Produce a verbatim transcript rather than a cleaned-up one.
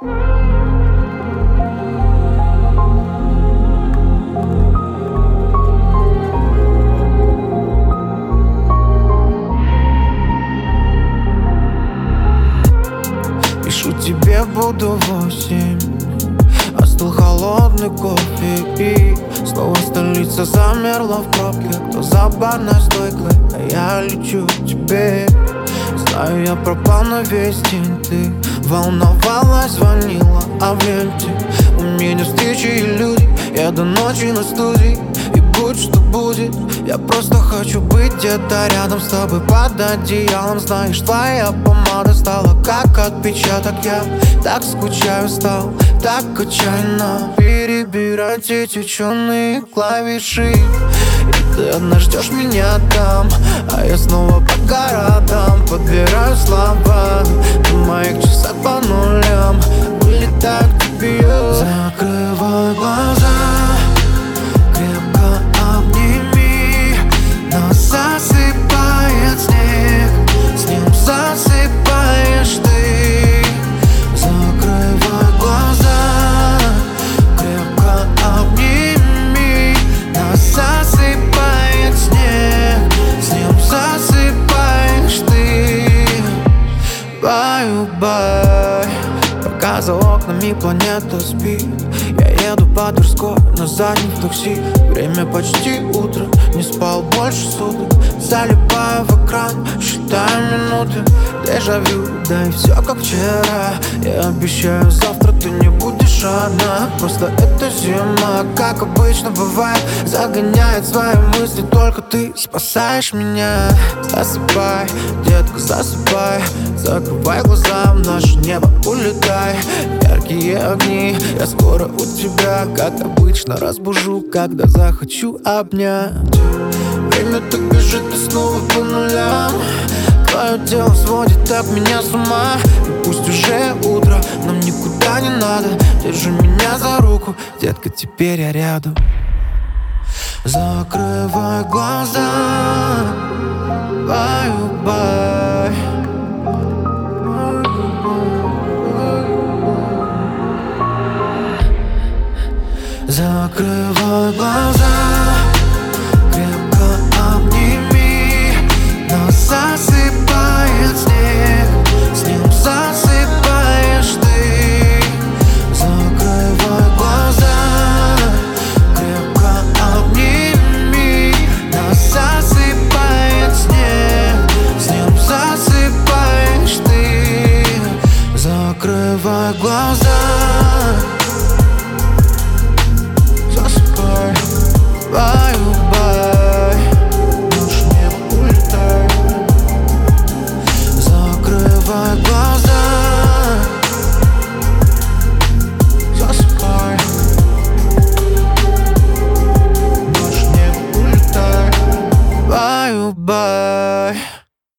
Пишу тебе, буду восемь. Остыл холодный кофе и снова столица замерла в пробке. Кто за барной стойкой, а я лечу к тебе. Знаю, я пропал на весь день. Ты волновалась, звонила, а в ленте у меня встречи и люди. Я до ночи на студии, и будь что будет. Я просто хочу быть где-то рядом с тобой под одеялом. Знаешь, твоя помада стала как отпечаток. Я так скучаю стал, так отчаянно перебирать эти черные клавиши. И ты одна ждешь меня там, а я снова по городам подбираю слова. На моих часах по нулям улетаю к тебе. Закрывай глаза, крепко обними. Нас засыпает снег, с ним засыпаешь ты. Закрывай глаза, крепко обними. Нас засыпает снег, с ним засыпаешь ты. Бай-бай. Пока за окнами планета спит, я еду по Тверской на заднем в такси. Время почти утро, не спал больше суток. Залипаю в экран, считаю минуты. Дежавю, да и все как вчера. Я обещаю, завтра ты не будешь одна. Просто эта зима, как обычно бывает, загоняет свои мысли, только ты спасаешь меня. Засыпай, детка, засыпай. Закрывай глаза, в наше небо улетай. Яркие огни, я скоро у тебя. Как обычно разбужу, когда захочу обнять. Время так бежит и снова по нулям. Твое тело сводит так меня с ума. И пусть уже утро, нам никуда не надо. Держи меня за руку, детка, теперь я рядом. Закрывай глаза, бай-бай.